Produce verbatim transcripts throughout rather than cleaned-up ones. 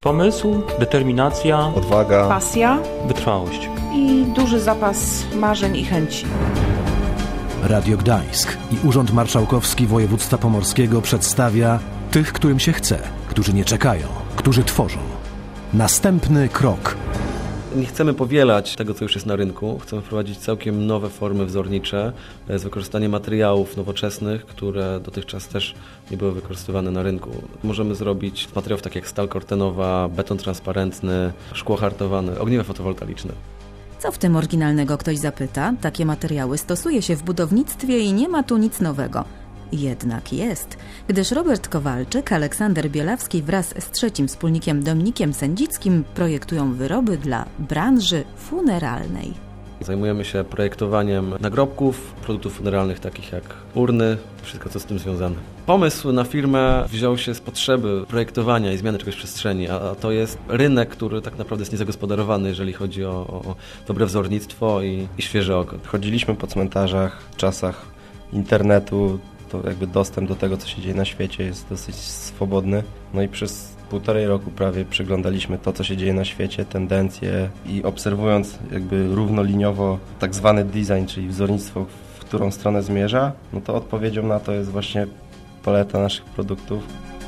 Pomysł, determinacja, odwaga, pasja, wytrwałość i duży zapas marzeń i chęci. Radio Gdańsk i Urząd Marszałkowski Województwa Pomorskiego przedstawia tych, którym się chce, którzy nie czekają, którzy tworzą. Następny krok. Nie chcemy powielać tego, co już jest na rynku. Chcemy wprowadzić całkiem nowe formy wzornicze z wykorzystaniem materiałów nowoczesnych, które dotychczas też nie były wykorzystywane na rynku. Możemy zrobić z materiałów takich jak stal kortenowa, beton transparentny, szkło hartowane, ogniwa fotowoltaiczne. Co w tym oryginalnego, ktoś zapyta? Takie materiały stosuje się w budownictwie i nie ma tu nic nowego. Jednak jest, gdyż Robert Kowalczyk, Aleksander Bielawski wraz z trzecim wspólnikiem Dominikiem Sędzickim projektują wyroby dla branży funeralnej. Zajmujemy się projektowaniem nagrobków, produktów funeralnych takich jak urny, wszystko co z tym związane. Pomysł na firmę wziął się z potrzeby projektowania i zmiany czegoś w przestrzeni, a to jest rynek, który tak naprawdę jest niezagospodarowany, jeżeli chodzi o, o dobre wzornictwo i, i świeże oko. Chodziliśmy po cmentarzach w czasach internetu, to jakby dostęp do tego, co się dzieje na świecie, jest dosyć swobodny. No i przez półtorej roku prawie przyglądaliśmy to, co się dzieje na świecie, tendencje i obserwując jakby równoliniowo tak zwany design, czyli wzornictwo, w którą stronę zmierza, no to odpowiedzią na to jest właśnie paleta naszych produktów.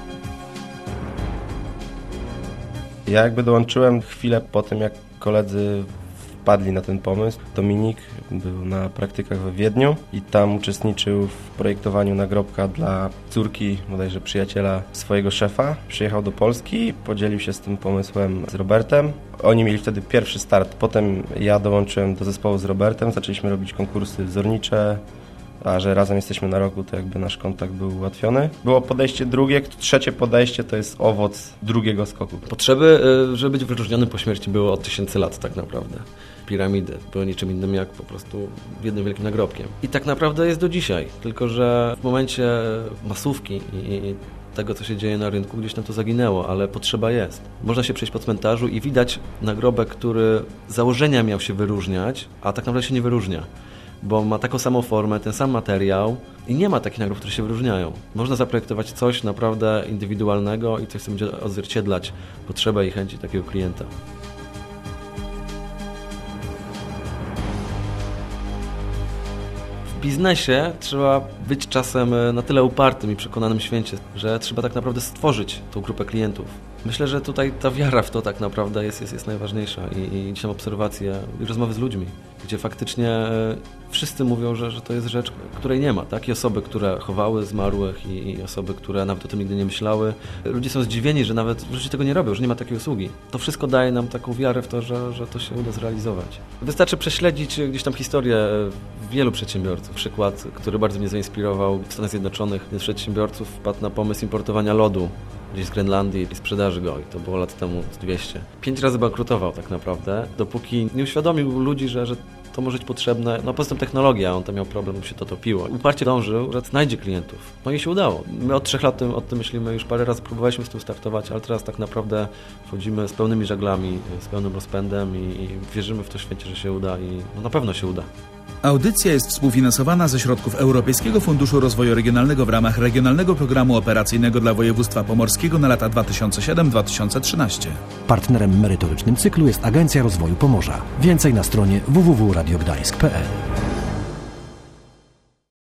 Ja jakby dołączyłem chwilę po tym, jak koledzy wpadli na ten pomysł. Dominik był na praktykach we Wiedniu i tam uczestniczył w projektowaniu nagrobka dla córki, bodajże przyjaciela swojego szefa. Przyjechał do Polski, podzielił się z tym pomysłem z Robertem. Oni mieli wtedy pierwszy start. Potem ja dołączyłem do zespołu z Robertem, zaczęliśmy robić konkursy wzornicze, a że razem jesteśmy na roku, to jakby nasz kontakt był ułatwiony. Było podejście drugie, trzecie podejście to jest owoc drugiego skoku. Potrzeby, żeby być wyróżnionym po śmierci, były od tysięcy lat tak naprawdę. Piramidy były niczym innym jak po prostu jednym wielkim nagrobkiem. I tak naprawdę jest do dzisiaj, tylko że w momencie masówki i tego, co się dzieje na rynku, gdzieś tam to zaginęło, ale potrzeba jest. Można się przejść po cmentarzu i widać nagrobek, który z założenia miał się wyróżniać, a tak naprawdę się nie wyróżnia, bo ma taką samą formę, ten sam materiał i nie ma takich nagrobków, które się wyróżniają. Można zaprojektować coś naprawdę indywidualnego i coś, co będzie odzwierciedlać potrzebę i chęci takiego klienta. W biznesie trzeba być czasem na tyle upartym i przekonanym w święcie, że trzeba tak naprawdę stworzyć tą grupę klientów. Myślę, że tutaj ta wiara w to tak naprawdę jest, jest, jest najważniejsza i, i dzisiaj mam obserwacje i rozmowy z ludźmi, gdzie faktycznie wszyscy mówią, że, że to jest rzecz, której nie ma. Tak? I osoby, które chowały zmarłych i, i osoby, które nawet o tym nigdy nie myślały. Ludzie są zdziwieni, że nawet w życiu tego nie robią, że nie ma takiej usługi. To wszystko daje nam taką wiarę w to, że, że to się uda zrealizować. Wystarczy prześledzić gdzieś tam historię wielu przedsiębiorców. Przykład, który bardzo mnie zainspirował w Stanach Zjednoczonych. Jeden z przedsiębiorców wpadł na pomysł importowania lodu gdzieś z Grenlandii i sprzedaży go. I to było lat temu z dwieście. Pięć razy bankrutował tak naprawdę, dopóki nie uświadomił ludzi, że, że to może być potrzebne. No poza tym technologia, on tam miał problem, się to topiło. Uparcie dążył, że znajdzie klientów. No i się udało. My od trzech lat o tym myślimy, już parę razy próbowaliśmy z tym startować, ale teraz tak naprawdę wchodzimy z pełnymi żaglami, z pełnym rozpędem i, i wierzymy w to świecie, że się uda i no, na pewno się uda. Audycja jest współfinansowana ze środków Europejskiego Funduszu Rozwoju Regionalnego w ramach Regionalnego Programu Operacyjnego dla Województwa Pomorskiego na lata dwa tysiące siódmy do dwa tysiące trzynastego. Partnerem merytorycznym cyklu jest Agencja Rozwoju Pomorza. Więcej na stronie w w w kropka radio gdańsk kropka p l.